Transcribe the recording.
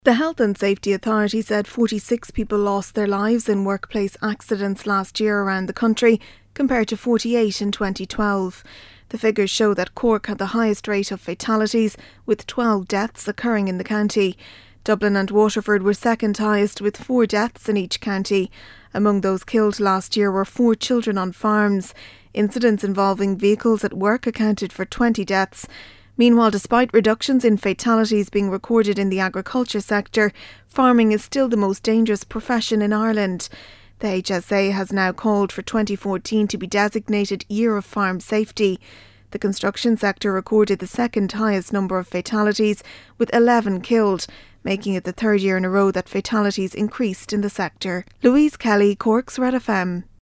The Health and Safety Authority said 46 people lost their lives in workplace accidents last year around the country, compared to 48 in 2012. The figures show that Cork had the highest rate of fatalities, with 12 deaths occurring in the county. Dublin and Waterford were second highest, with 4 deaths in each county. Among those killed last year were 4 children on farms. Incidents involving vehicles at work accounted for 20 deaths. Meanwhile, despite reductions in fatalities being recorded in the agriculture sector, farming is still the most dangerous profession in Ireland. The HSA has now called for 2014 to be designated Year of Farm Safety. The construction sector recorded the second highest number of fatalities, with 11 killed, making it the third year in a row that fatalities increased in the sector. Louise Kelly, Cork's Red FM.